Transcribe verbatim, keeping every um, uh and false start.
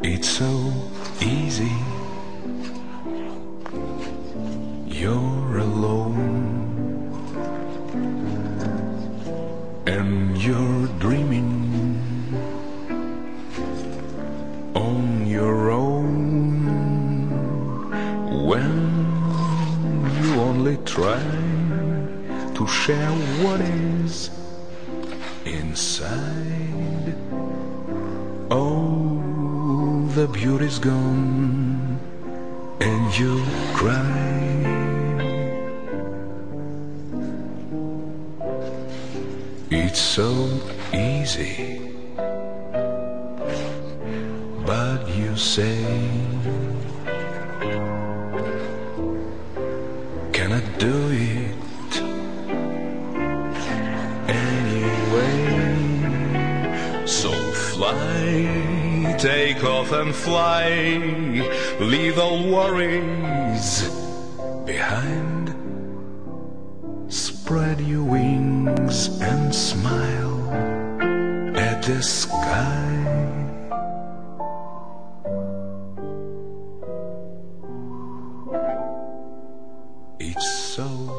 It's so easy. You're alone and you're dreaming on your own when you only try to share what is inside. Oh, the beauty's gone and you cry. It's so easy, but you say, can I do it anyway? So fly, take off and fly, leave all worries behind. Spread your wings and smile at the sky. It's so